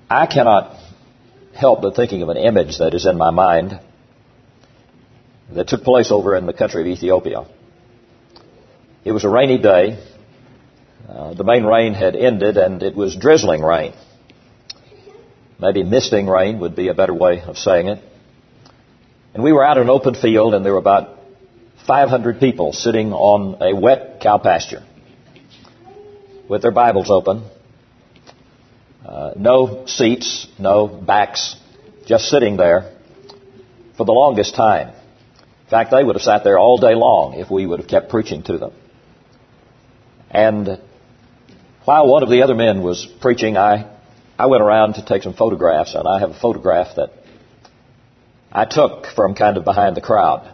I cannot help but thinking of an image that is in my mind that took place over in the country of Ethiopia. It was a rainy day. The main rain had ended, and it was drizzling rain. Maybe misting rain would be a better way of saying it. And we were out in an open field, and there were about 500 people sitting on a wet cow pasture with their Bibles open. No seats, no backs, just sitting there for the longest time. In fact, they would have sat there all day long if we would have kept preaching to them. And while one of the other men was preaching, I went around to take some photographs, and I have a photograph that I took from kind of behind the crowd,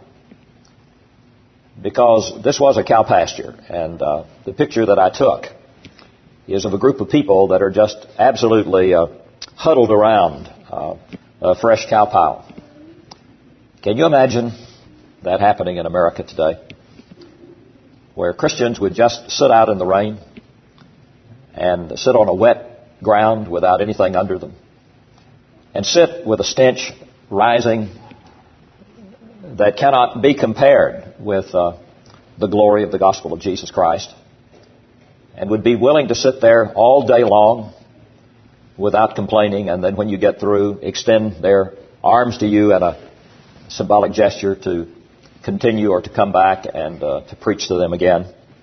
because this was a cow pasture, and the picture that I took is of a group of people that are just absolutely huddled around a fresh cow pile. Can you imagine that happening in America today, where Christians would just sit out in the rain and sit on a wet ground without anything under them, and sit with a stench rising that cannot be compared with the glory of the gospel of Jesus Christ, and would be willing to sit there all day long without complaining, and then when you get through, extend their arms to you in a symbolic gesture to continue or to come back and to preach to them again.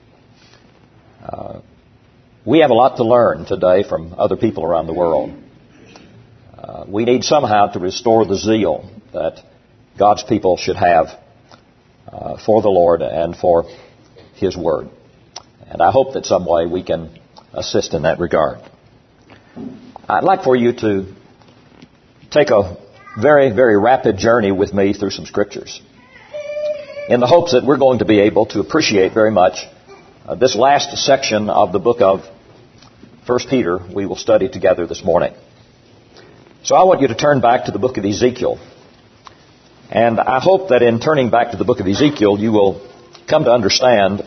We have a lot to learn today from other people around the world. We need somehow to restore the zeal that God's people should have for the Lord and for His Word. And I hope that some way we can assist in that regard. I'd like for you to take a very, very rapid journey with me through some scriptures, in the hopes that we're going to be able to appreciate very much this last section of the book of 1 Peter we will study together this morning. So I want you to turn back to the book of Ezekiel. And I hope that in turning back to the book of Ezekiel, you will come to understand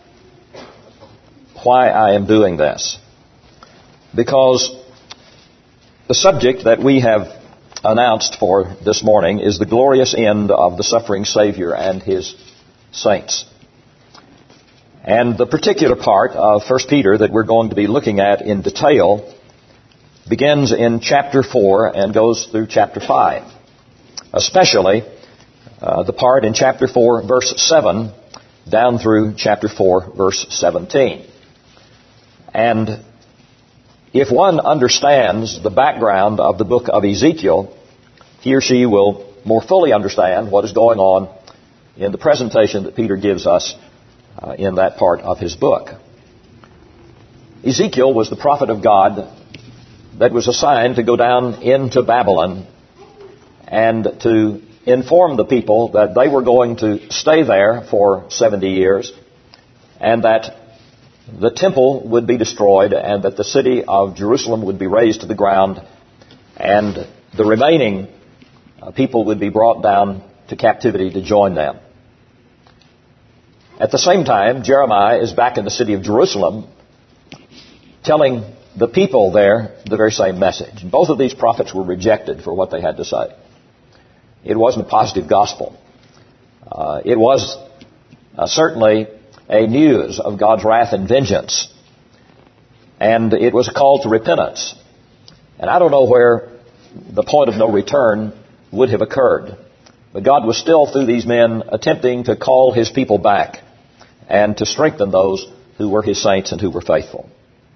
why I am doing this. Because the subject that we have announced for this morning is the glorious end of the suffering Savior and His saints. And the particular part of 1 Peter that we're going to be looking at in detail begins in chapter 4 and goes through chapter 5. Especially the part in chapter 4, verse 7, down through chapter 4, verse 17. And if one understands the background of the book of Ezekiel, he or she will more fully understand what is going on in the presentation that Peter gives us in that part of his book. Ezekiel was the prophet of God that was assigned to go down into Babylon and to inform the people that they were going to stay there for 70 years, and that the temple would be destroyed, and that the city of Jerusalem would be razed to the ground, and the remaining people would be brought down to captivity to join them. At the same time, Jeremiah is back in the city of Jerusalem telling the people there the very same message. Both of these prophets were rejected for what they had to say. It wasn't a positive gospel. It was certainly a news of God's wrath and vengeance. And it was a call to repentance. And I don't know where the point of no return would have occurred. But God was still, through these men, attempting to call His people back and to strengthen those who were His saints and who were faithful.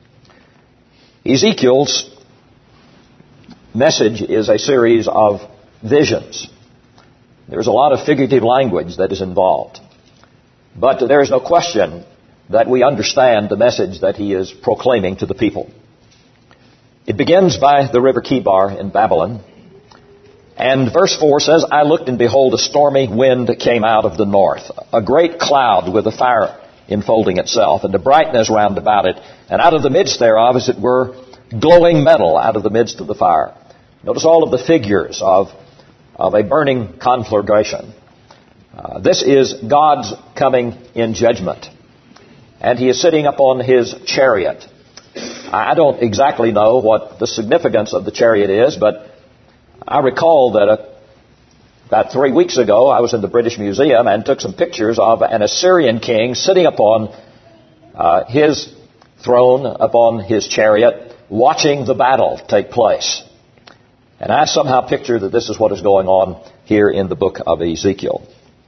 Ezekiel's message is a series of visions. There's a lot of figurative language that is involved. But there is no question that we understand the message that he is proclaiming to the people. It begins by the river Chebar in Babylon. And verse 4 says, I looked, and behold, a stormy wind came out of the north, a great cloud with a fire enfolding itself, and a brightness round about it. And out of the midst thereof, as it were, glowing metal out of the midst of the fire. Notice all of the figures of a burning conflagration. This is God's coming in judgment. And He is sitting upon His chariot. I don't exactly know what the significance of the chariot is, but I recall that about 3 weeks ago I was in the British Museum and took some pictures of an Assyrian king sitting upon his throne, upon his chariot, watching the battle take place. And I somehow picture that this is what is going on here in the book of Ezekiel.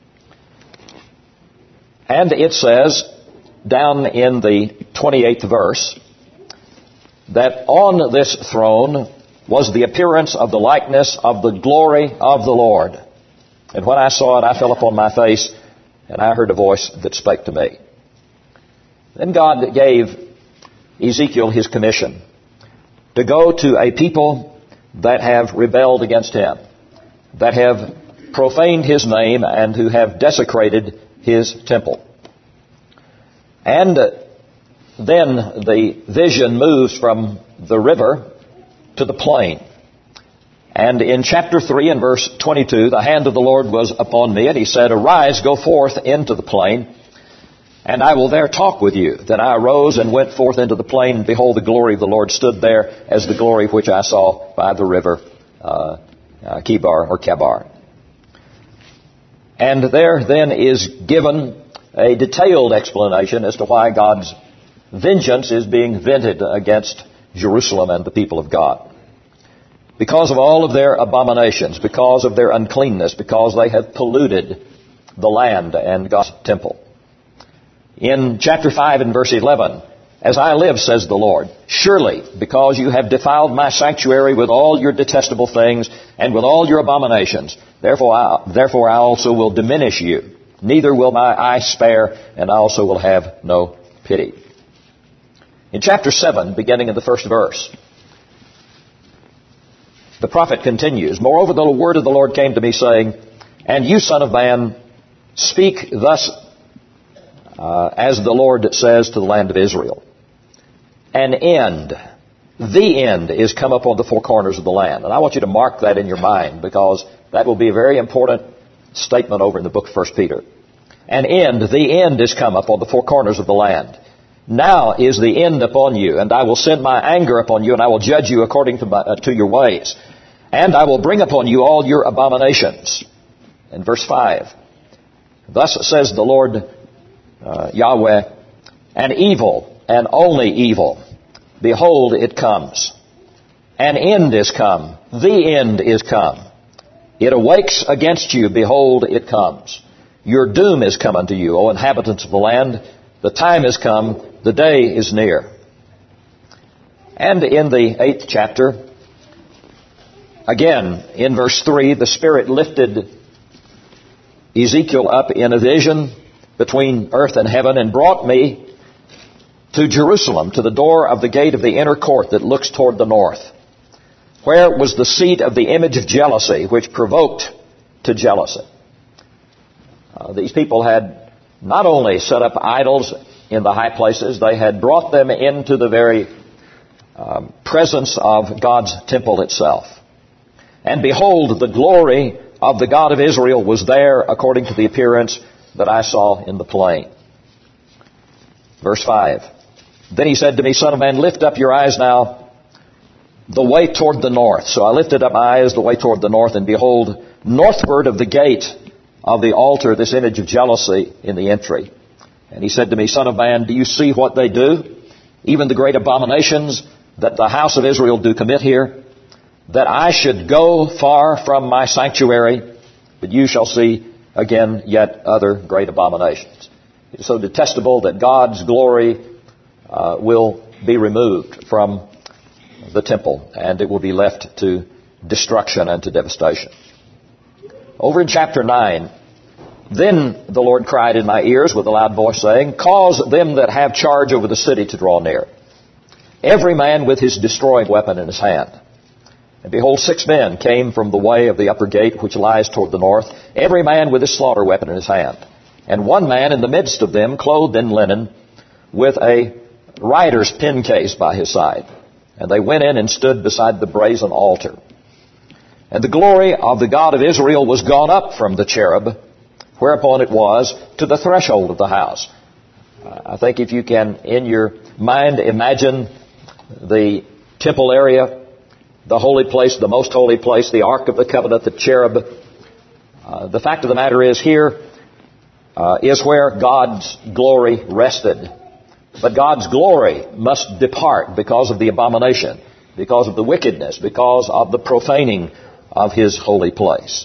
And it says, down in the 28th verse, that on this throne was the appearance of the likeness of the glory of the Lord. And when I saw it, I fell upon my face, and I heard a voice that spake to me. Then God gave Ezekiel his commission to go to a people that have rebelled against him, that have profaned his name, and who have desecrated his temple. And then the vision moves from the river to the plain. And in chapter 3 and verse 22, the hand of the Lord was upon me, and he said, Arise, go forth into the plain, and I will there talk with you. Then I arose and went forth into the plain, and behold, the glory of the Lord stood there as the glory which I saw by the river Kebar. And there then is given a detailed explanation as to why God's vengeance is being vented against Jerusalem and the people of God. Because of all of their abominations, because of their uncleanness, because they have polluted the land and God's temple. In chapter 5 and verse 11, As I live, says the Lord, surely because you have defiled my sanctuary with all your detestable things and with all your abominations, therefore I also will diminish you. Neither will my eye spare, and I also will have no pity. In chapter 7, beginning in the first verse, the prophet continues, Moreover, the word of the Lord came to me, saying, And you, son of man, speak thus as the Lord says to the land of Israel. An end, the end, is come upon the four corners of the land. And I want you to mark that in your mind, because that will be a very important statement over in the book of 1 Peter. An end, the end is come upon the four corners of the land. Now is the end upon you, and I will send my anger upon you, and I will judge you according to your ways. And I will bring upon you all your abominations. In verse 5, Thus says the Lord Yahweh, An evil, and only evil, behold, it comes. An end is come, the end is come. It awakes against you, behold, it comes. Your doom is come unto you, O inhabitants of the land. The time is come, the day is near. And in the 8th chapter, again, in verse 3, the Spirit lifted Ezekiel up in a vision between earth and heaven and brought me to Jerusalem, to the door of the gate of the inner court that looks toward the north, where was the seat of the image of jealousy, which provoked to jealousy. These people had not only set up idols in the high places, they had brought them into the very presence of God's temple itself. And behold, the glory of the God of Israel was there according to the appearance that I saw in the plain. Verse 5. Then he said to me, Son of man, lift up your eyes now the way toward the north. So I lifted up my eyes the way toward the north, and behold, northward of the gate of the altar, this image of jealousy in the entry. And he said to me, Son of man, do you see what they do? Even the great abominations that the house of Israel do commit here, that I should go far from my sanctuary, but you shall see again yet other great abominations. It is so detestable that God's glory will be removed from the temple, and it will be left to destruction and to devastation. Over in chapter 9, Then the Lord cried in my ears with a loud voice, saying, Cause them that have charge over the city to draw near, every man with his destroying weapon in his hand. And behold, 6 men came from the way of the upper gate, which lies toward the north, every man with his slaughter weapon in his hand. And one man in the midst of them, clothed in linen, with a writer's pen case by his side. And they went in and stood beside the brazen altar. And the glory of the God of Israel was gone up from the cherub, whereupon it was, to the threshold of the house. I think if you can, in your mind, imagine the temple area, the holy place, the most holy place, the Ark of the Covenant, the cherub. The fact of the matter is here is where God's glory rested. But God's glory must depart because of the abomination, because of the wickedness, because of the profaning of His holy place.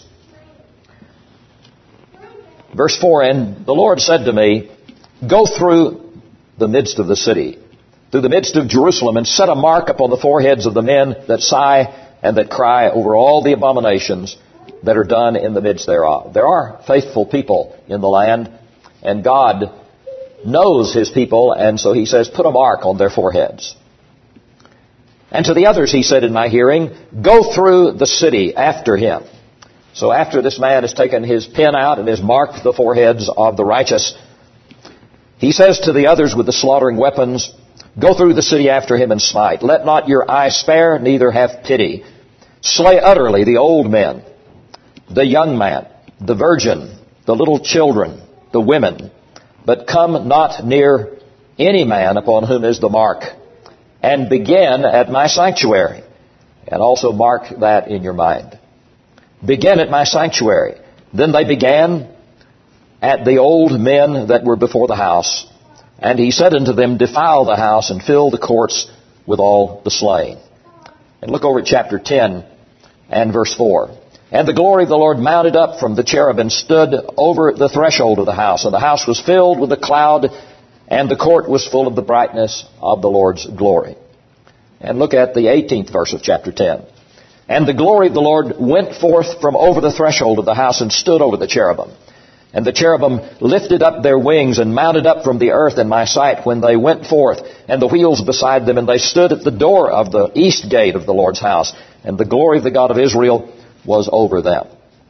Verse 4, and the Lord said to me, go through the midst of the city, through the midst of Jerusalem, and set a mark upon the foreheads of the men that sigh and that cry over all the abominations that are done in the midst thereof. There are faithful people in the land, and God knows His people, and so He says, put a mark on their foreheads. And to the others He said in my hearing, go through the city after him. So after this man has taken his pen out and has marked the foreheads of the righteous, He says to the others with the slaughtering weapons, go through the city after him and smite. Let not your eye spare, neither have pity. Slay utterly the old men, the young man, the virgin, the little children, the women, but come not near any man upon whom is the mark, and begin at my sanctuary. And also mark that in your mind. Begin at my sanctuary. Then they began at the old men that were before the house. And He said unto them, defile the house and fill the courts with all the slain. And look over at chapter 10 and verse 4. And the glory of the Lord mounted up from the cherub and stood over the threshold of the house. And the house was filled with a cloud, and the court was full of the brightness of the Lord's glory. And look at the 18th verse of chapter 10. And the glory of the Lord went forth from over the threshold of the house and stood over the cherubim. And the cherubim lifted up their wings and mounted up from the earth in my sight when they went forth, and the wheels beside them, and they stood at the door of the east gate of the Lord's house. And the glory of the God of Israel was over them.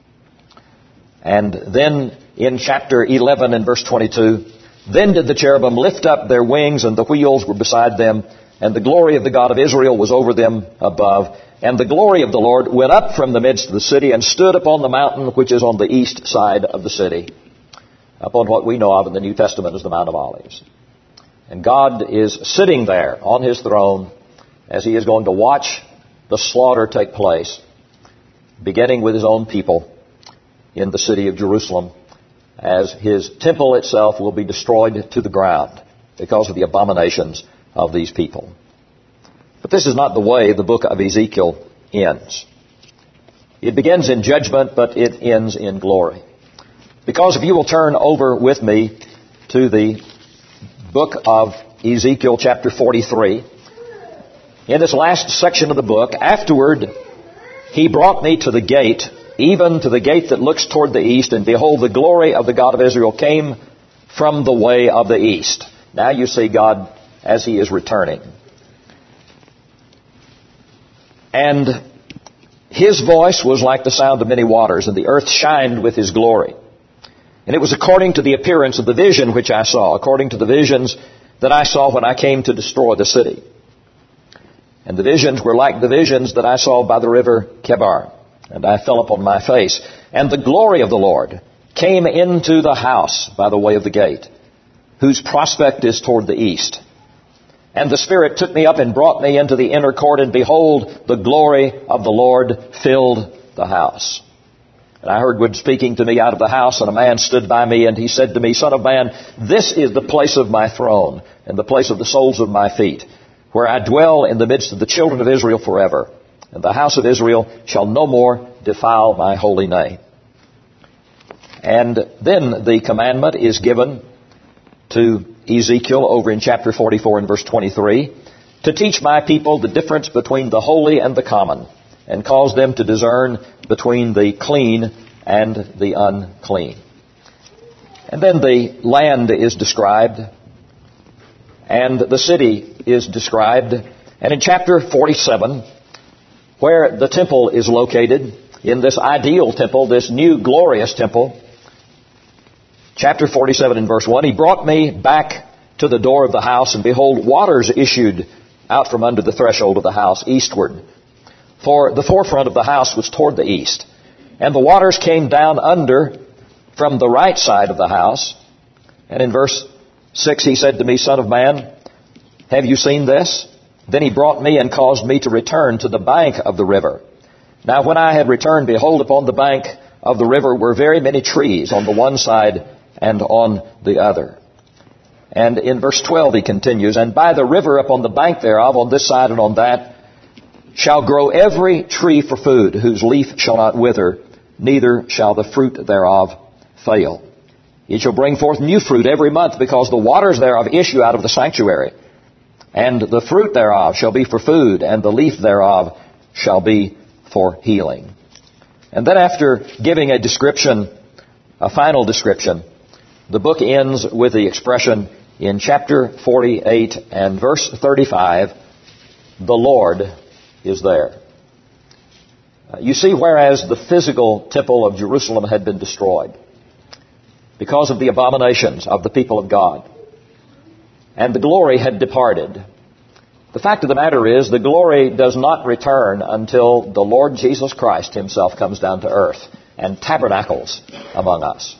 And then in chapter 11 and verse 22, then did the cherubim lift up their wings, and the wheels were beside them, and the glory of the God of Israel was over them above. And the glory of the Lord went up from the midst of the city and stood upon the mountain which is on the east side of the city, upon what we know of in the New Testament as the Mount of Olives. And God is sitting there on His throne as He is going to watch the slaughter take place, beginning with His own people in the city of Jerusalem, as His temple itself will be destroyed to the ground because of the abominations of these people. But this is not the way the book of Ezekiel ends. It begins in judgment, but it ends in glory. Because if you will turn over with me to the book of Ezekiel chapter 43, in this last section of the book, afterward He brought me to the gate, even to the gate that looks toward the east, and behold, the glory of the God of Israel came from the way of the east. Now you see God as He is returning. And His voice was like the sound of many waters, and the earth shined with His glory. And it was according to the appearance of the vision which I saw, according to the visions that I saw when I came to destroy the city. And the visions were like the visions that I saw by the river Kebar. And I fell upon my face. And the glory of the Lord came into the house by the way of the gate, whose prospect is toward the east. And the Spirit took me up and brought me into the inner court, and behold, the glory of the Lord filled the house. And I heard one speaking to me out of the house, and a man stood by me, and he said to me, Son of man, this is the place of my throne, and the place of the soles of my feet, where I dwell in the midst of the children of Israel forever. And the house of Israel shall no more defile my holy name. And then the commandment is given to Ezekiel over in chapter 44 and verse 23, to teach my people the difference between the holy and the common, and cause them to discern between the clean and the unclean. And then the land is described, and the city is described. And in chapter 47, where the temple is located, in this ideal temple, this new glorious temple, chapter 47 and verse 1, He brought me back to the door of the house, and behold, waters issued out from under the threshold of the house eastward. For the forefront of the house was toward the east. And the waters came down under from the right side of the house. And in verse 6 He said to me, Son of man, have you seen this? Then he brought me and caused me to return to the bank of the river. Now when I had returned, behold, upon the bank of the river were very many trees on the one side and on the other. And in verse 12 he continues, and by the river upon the bank thereof, on this side and on that, shall grow every tree for food, whose leaf shall not wither, neither shall the fruit thereof fail. It shall bring forth new fruit every month, because the waters thereof issue out of the sanctuary. And the fruit thereof shall be for food, and the leaf thereof shall be for healing. And then after giving a description, a final description, the book ends with the expression in chapter 48 and verse 35, the Lord is there. You see, whereas the physical temple of Jerusalem had been destroyed because of the abominations of the people of God, and the glory had departed, the fact of the matter is the glory does not return until the Lord Jesus Christ himself comes down to earth and tabernacles among us.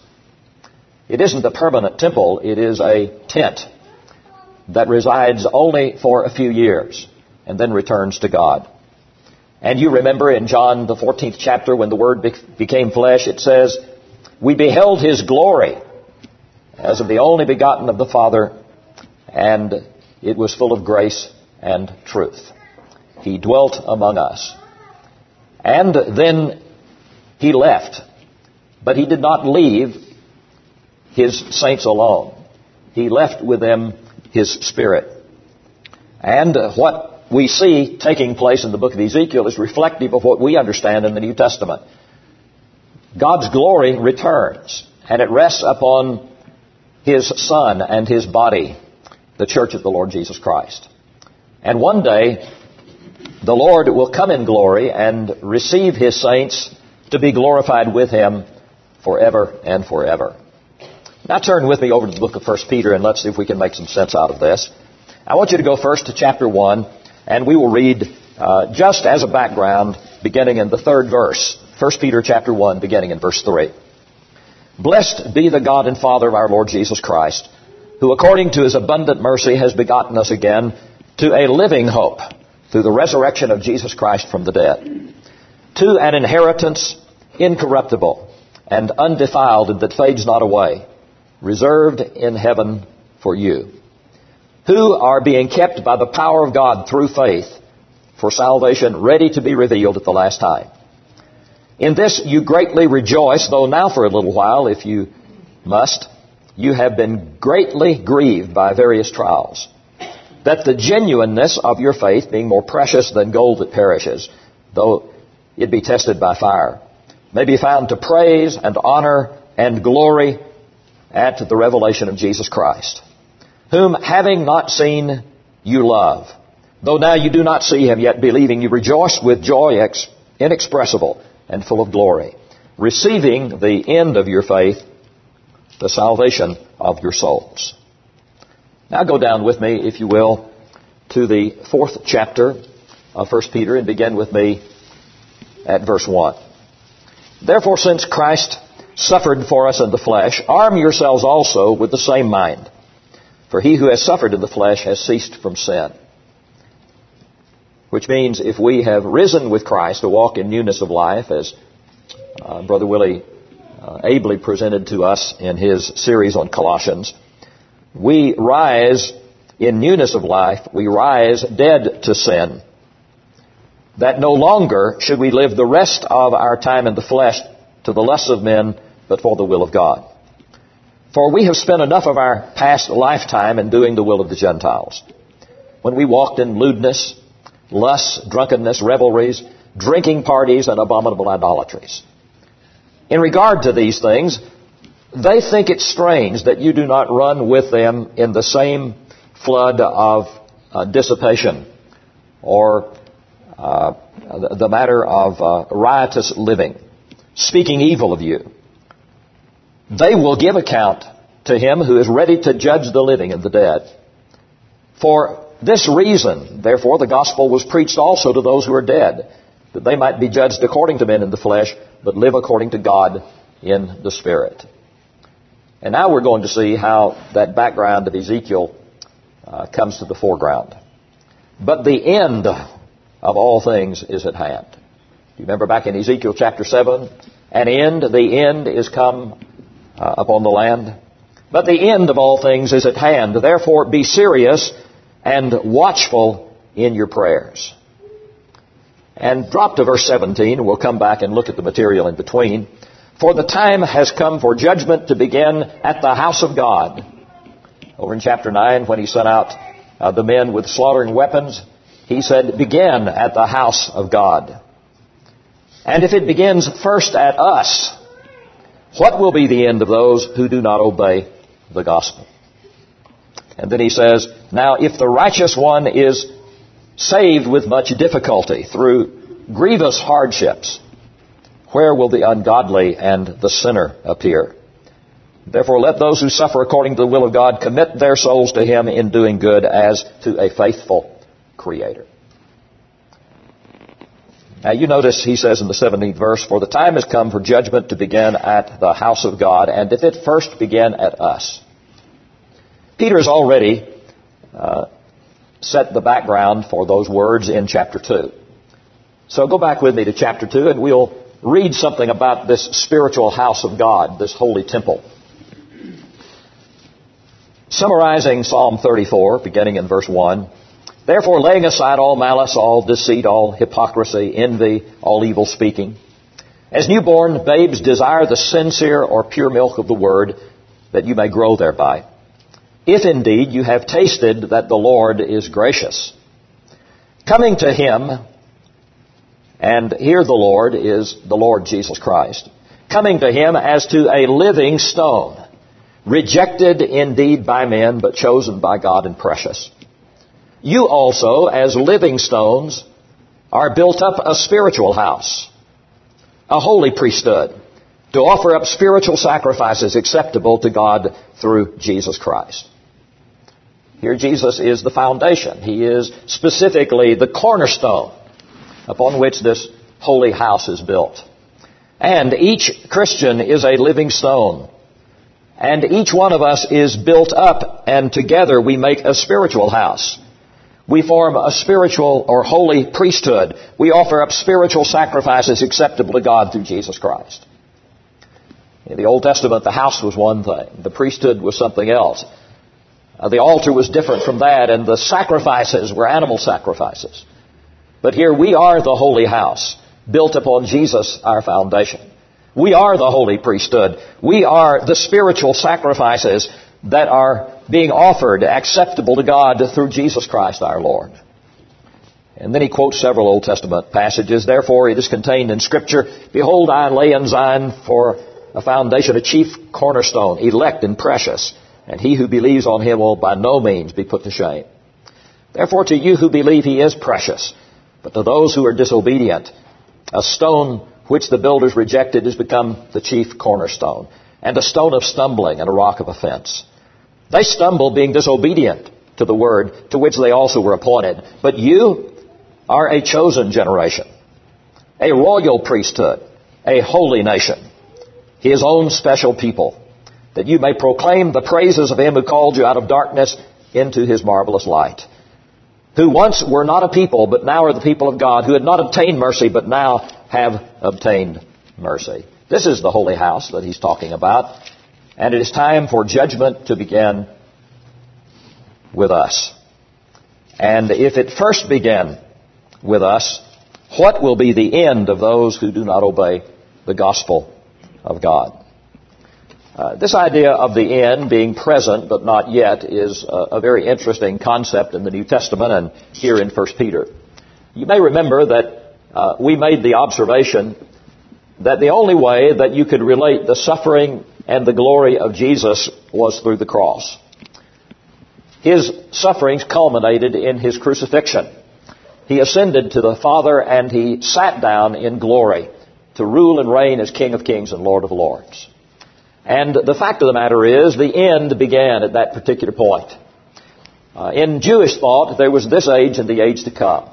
It isn't a permanent temple, it is a tent that resides only for a few years and then returns to God. And you remember in John the 14th chapter when the Word became flesh, it says, we beheld His glory as of the only begotten of the Father, and it was full of grace and truth. He dwelt among us. And then He left. But He did not leave His saints alone. He left with them His Spirit. And what we see taking place in the book of Ezekiel is reflective of what we understand in the New Testament. God's glory returns, and it rests upon His Son and His body, the church of the Lord Jesus Christ. And one day, the Lord will come in glory and receive His saints to be glorified with Him forever and forever. Now turn with me over to the book of 1 Peter and let's see if we can make some sense out of this. I want you to go first to chapter 1, and we will read just as a background beginning in the 3rd verse. 1 Peter chapter 1 beginning in verse 3. Blessed be the God and Father of our Lord Jesus Christ, who according to His abundant mercy has begotten us again to a living hope through the resurrection of Jesus Christ from the dead, to an inheritance incorruptible and undefiled and that fades not away, reserved in heaven for you, who are being kept by the power of God through faith for salvation ready to be revealed at the last time. In this you greatly rejoice, though now for a little while, if you must, you have been greatly grieved by various trials, that the genuineness of your faith, being more precious than gold that perishes, though it be tested by fire, may be found to praise and honor and glory at the revelation of Jesus Christ, whom having not seen you love, though now you do not see Him, yet believing you rejoice with joy inexpressible and full of glory, receiving the end of your faith, the salvation of your souls. Now go down with me, if you will, to the 4th chapter of 1 Peter and begin with me at verse 1. Therefore, since Christ suffered for us in the flesh, arm yourselves also with the same mind. For he who has suffered in the flesh has ceased from sin. Which means if we have risen with Christ to walk in newness of life, as Brother Willie ably presented to us in his series on Colossians, we rise in newness of life. We rise dead to sin. That no longer should we live the rest of our time in the flesh to the lusts of men, but for the will of God. For we have spent enough of our past lifetime in doing the will of the Gentiles, when we walked in lewdness, lusts, drunkenness, revelries, drinking parties, and abominable idolatries. In regard to these things, they think it strange that you do not run with them in the same flood of dissipation or the matter of riotous living, speaking evil of you. They will give account to Him who is ready to judge the living and the dead. For this reason, therefore, the gospel was preached also to those who are dead, that they might be judged according to men in the flesh, but live according to God in the Spirit. And now we're going to see how that background of Ezekiel comes to the foreground. but the end of all things is at hand. Do you remember back in Ezekiel chapter 7? The end is come upon the land. But the end of all things is at hand. Therefore be serious and watchful in your prayers. And drop to verse 17, and we'll come back and look at the material in between. For the time has come for judgment to begin at the house of God. Over in chapter 9, when he sent out the men with slaughtering weapons, he said, begin at the house of God. And if it begins first at us, what will be the end of those who do not obey the gospel? And then he says, now if the righteous one is saved with much difficulty through grievous hardships, where will the ungodly and the sinner appear? Therefore let those who suffer according to the will of God commit their souls to Him in doing good as to a faithful Creator. Now you notice he says in the 17th verse, for the time has come for judgment to begin at the house of God, and if it first begin at us. Peter has already set the background for those words in chapter 2. So go back with me to chapter 2 and we'll read something about this spiritual house of God, this holy temple. Summarizing Psalm 34, beginning in verse 1, therefore laying aside all malice, all deceit, all hypocrisy, envy, all evil speaking, as newborn babes desire the sincere or pure milk of the word, that you may grow thereby. If indeed you have tasted that the Lord is gracious. Coming to Him, and here the Lord is the Lord Jesus Christ, coming to Him as to a living stone, rejected indeed by men, but chosen by God and precious. You also, as living stones, are built up a spiritual house, a holy priesthood, to offer up spiritual sacrifices acceptable to God through Jesus Christ. Here Jesus is the foundation. He is specifically the cornerstone upon which this holy house is built. And each Christian is a living stone. And each one of us is built up, and together we make a spiritual house. We form a spiritual or holy priesthood. We offer up spiritual sacrifices acceptable to God through Jesus Christ. In the Old Testament, the house was one thing. The priesthood was something else. The altar was different from that, and the sacrifices were animal sacrifices. But here we are the holy house, built upon Jesus, our foundation. We are the holy priesthood. We are the spiritual sacrifices that are being offered acceptable to God through Jesus Christ our Lord. And then he quotes several Old Testament passages. Therefore it is contained in Scripture, behold, I lay in Zion for a foundation, a chief cornerstone, elect and precious, and he who believes on Him will by no means be put to shame. Therefore to you who believe He is precious, but to those who are disobedient, a stone which the builders rejected has become the chief cornerstone, and a stone of stumbling and a rock of offense. They stumble being disobedient to the word to which they also were appointed. But you are a chosen generation, a royal priesthood, a holy nation, His own special people, that you may proclaim the praises of Him who called you out of darkness into His marvelous light, who once were not a people, but now are the people of God, who had not obtained mercy, but now have obtained mercy. This is the holy house that he's talking about, and it is time for judgment to begin with us. And if it first began with us, what will be the end of those who do not obey the gospel of God? This idea of the end being present but not yet is a very interesting concept in the New Testament and here in 1 Peter. You may remember that we made the observation that the only way that you could relate the suffering and the glory of Jesus was through the cross. His sufferings culminated in His crucifixion. He ascended to the Father and He sat down in glory to rule and reign as King of Kings and Lord of Lords. And the fact of the matter is, the end began at that particular point. In Jewish thought, there was this age and the age to come.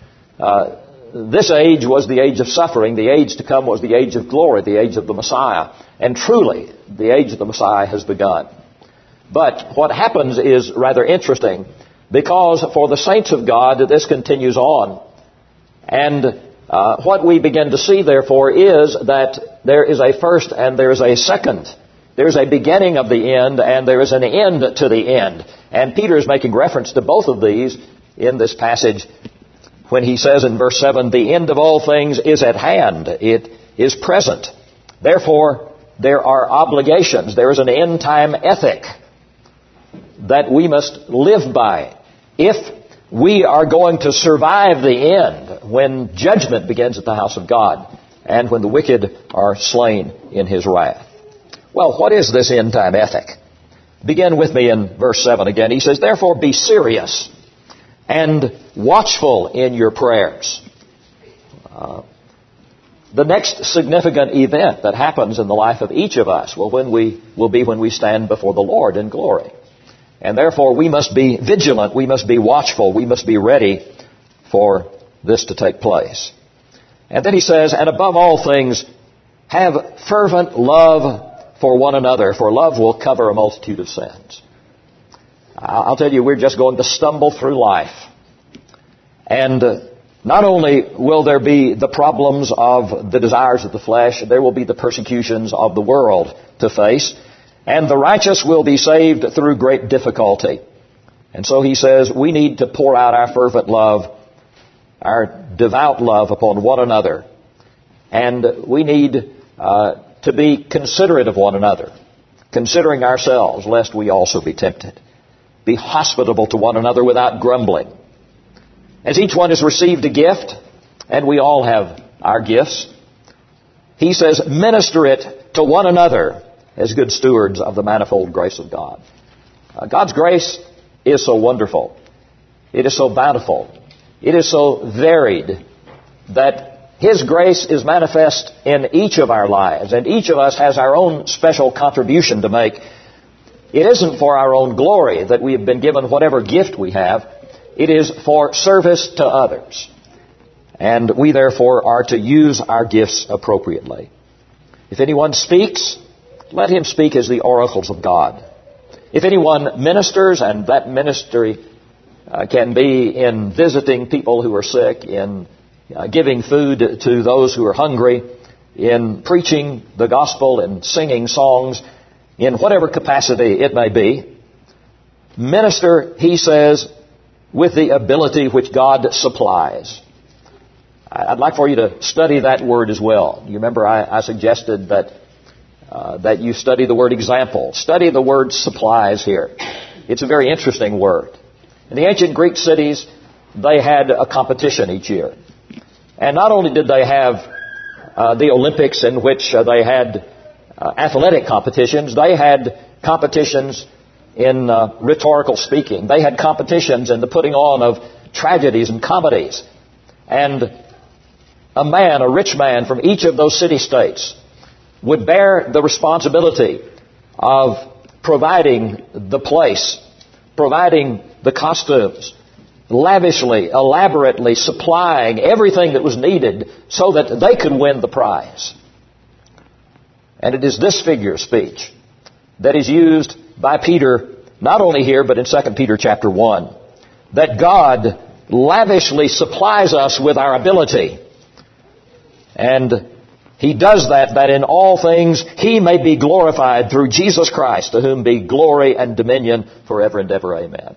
This age was the age of suffering. The age to come was the age of glory, the age of the Messiah. And truly, the age of the Messiah has begun. But what happens is rather interesting. because for the saints of God, this continues on. And what we begin to see, therefore, is that there is a first and there is a second. There's a beginning of the end and there is an end to the end. And Peter is making reference to both of these in this passage when he says in verse 7, the end of all things is at hand. It is present. Therefore, there are obligations. There is an end-time ethic that we must live by if we are going to survive the end when judgment begins at the house of God and when the wicked are slain in His wrath. Well, what is this end-time ethic? Begin with me in verse 7 again. He says, therefore be serious and watchful in your prayers. The next significant event that happens in the life of each of us will be when we stand before the Lord in glory. And therefore we must be vigilant, we must be watchful, we must be ready for this to take place. And then he says, and above all things, have fervent love for one another, for love will cover a multitude of sins. I'll tell you, we're just going to stumble through life. And not only will there be the problems of the desires of the flesh, there will be the persecutions of the world to face. And the righteous will be saved through great difficulty. And so he says we need to pour out our fervent love, our devout love upon one another. And we need to be considerate of one another, considering ourselves, lest we also be tempted. Be hospitable to one another without grumbling. As each one has received a gift, and we all have our gifts, he says, minister it to one another as good stewards of the manifold grace of God. God's grace is so wonderful. It is so bountiful. It is so varied that His grace is manifest in each of our lives, and each of us has our own special contribution to make. It isn't for our own glory that we have been given whatever gift we have. It is for service to others. And we therefore are to use our gifts appropriately. If anyone speaks, let him speak as the oracles of God. If anyone ministers, and that ministry can be in visiting people who are sick, in giving food to those who are hungry, in preaching the gospel, in singing songs, in whatever capacity it may be, minister, he says, with the ability which God supplies. I'd like for you to study that word as well. You remember I suggested that you study the word example. Study the word supplies here. It's a very interesting word. In the ancient Greek cities, they had a competition each year. And not only did they have the Olympics in which they had athletic competitions, they had competitions in rhetorical speaking. They had competitions in the putting on of tragedies and comedies. And a rich man from each of those city-states would bear the responsibility of providing the place, providing the costumes, lavishly, elaborately supplying everything that was needed so that they could win the prize. And it is this figure of speech that is used by Peter, not only here, but in 2 Peter chapter 1, that God lavishly supplies us with our ability. And He does that in all things He may be glorified through Jesus Christ, to whom be glory and dominion forever and ever. Amen.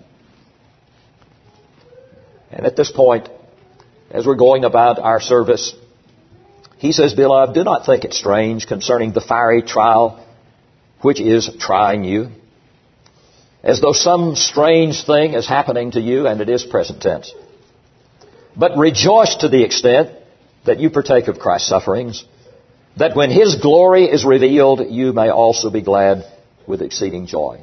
And at this point, as we're going about our service, he says, Beloved, do not think it strange concerning the fiery trial which is trying you, as though some strange thing is happening to you, and it is present tense. But rejoice to the extent that you partake of Christ's sufferings, that when His glory is revealed, you may also be glad with exceeding joy.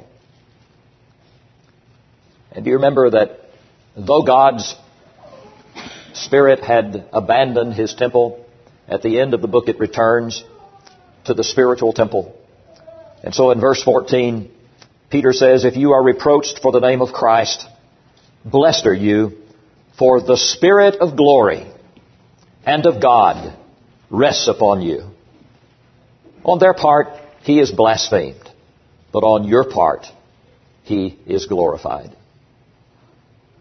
And do you remember that though God's Spirit had abandoned His temple, at the end of the book it returns to the spiritual temple. And so in verse 14, Peter says, if you are reproached for the name of Christ, blessed are you, for the Spirit of glory and of God rests upon you. On their part, He is blasphemed, but on your part, He is glorified.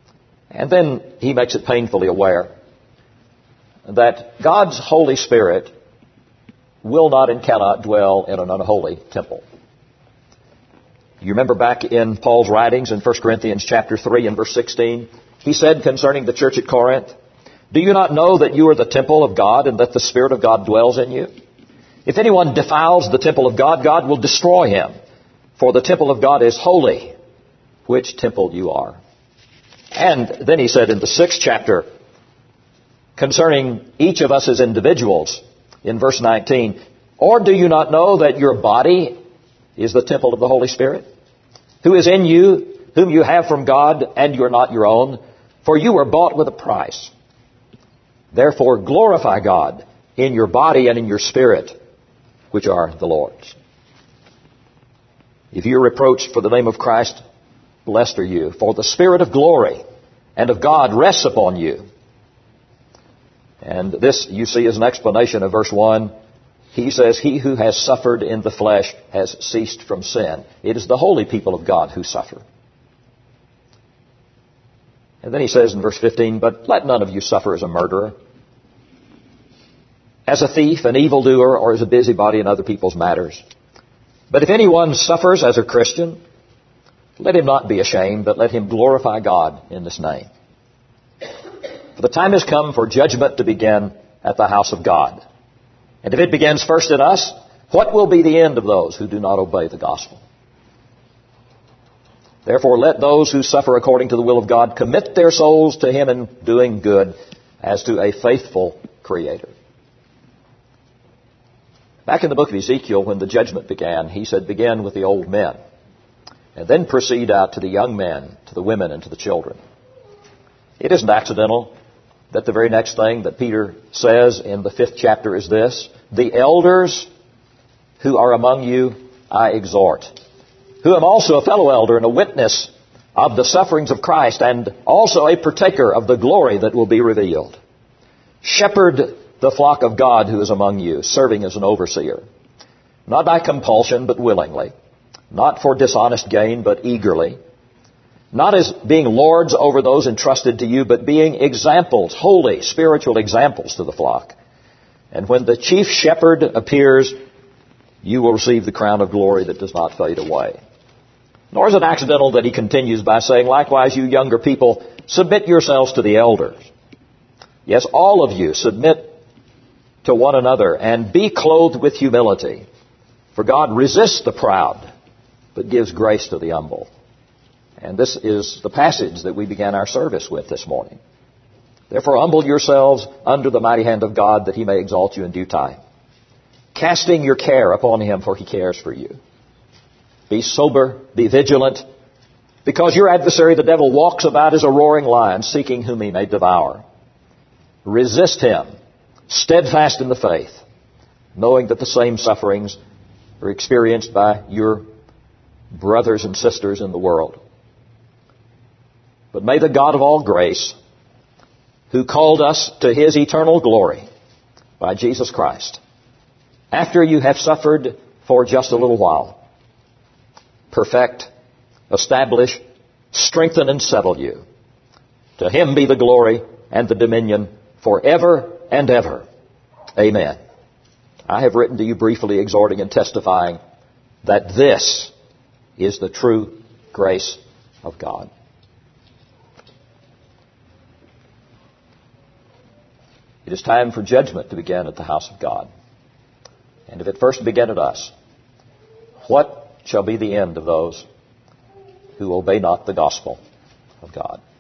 And then he makes it painfully aware that God's Holy Spirit will not and cannot dwell in an unholy temple. You remember back in Paul's writings in 1 Corinthians chapter 3 and verse 16, he said concerning the church at Corinth, "Do you not know that you are the temple of God and that the Spirit of God dwells in you? If anyone defiles the temple of God, God will destroy him. For the temple of God is holy, which temple you are." And then he said in the 6th chapter, concerning each of us as individuals, in verse 19, "Or do you not know that your body is the temple of the Holy Spirit, who is in you, whom you have from God, and you are not your own? For you were bought with a price. Therefore glorify God in your body and in your spirit, which are the Lord's." If you are reproached for the name of Christ, blessed are you, for the Spirit of glory and of God rests upon you. And this, you see, is an explanation of verse 1. He says, "He who has suffered in the flesh has ceased from sin." It is the holy people of God who suffer. And then he says in verse 15, "But let none of you suffer as a murderer, as a thief, an evildoer, or as a busybody in other people's matters. But if anyone suffers as a Christian, let him not be ashamed, but let him glorify God in this name. For the time has come for judgment to begin at the house of God. And if it begins first in us, what will be the end of those who do not obey the gospel? Therefore, let those who suffer according to the will of God commit their souls to Him in doing good as to a faithful Creator." Back in the book of Ezekiel, when the judgment began, he said, "Begin with the old men, and then proceed out to the young men, to the women, and to the children." It isn't accidental that the very next thing that Peter says in the 5th chapter is this, "The elders who are among you I exhort, who am also a fellow elder and a witness of the sufferings of Christ, and also a partaker of the glory that will be revealed. Shepherd the flock of God who is among you, serving as an overseer, not by compulsion, but willingly, not for dishonest gain, but eagerly, not as being lords over those entrusted to you, but being examples, holy, spiritual examples to the flock. And when the chief shepherd appears, you will receive the crown of glory that does not fade away." Nor is it accidental that he continues by saying, "Likewise, you younger people, submit yourselves to the elders. Yes, all of you submit to one another and be clothed with humility. For God resists the proud, but gives grace to the humble." And this is the passage that we began our service with this morning. "Therefore humble yourselves under the mighty hand of God, that He may exalt you in due time, casting your care upon Him, for He cares for you. Be sober, be vigilant, because your adversary the devil walks about as a roaring lion, seeking whom he may devour. Resist him, steadfast in the faith, knowing that the same sufferings are experienced by your brothers and sisters in the world. But may the God of all grace, who called us to His eternal glory by Jesus Christ, after you have suffered for just a little while, perfect, establish, strengthen, and settle you. To Him be the glory and the dominion forever and ever. Amen." I have written to you briefly, exhorting and testifying that this is the true grace of God. It is time for judgment to begin at the house of God. And if it first begin at us, what shall be the end of those who obey not the gospel of God?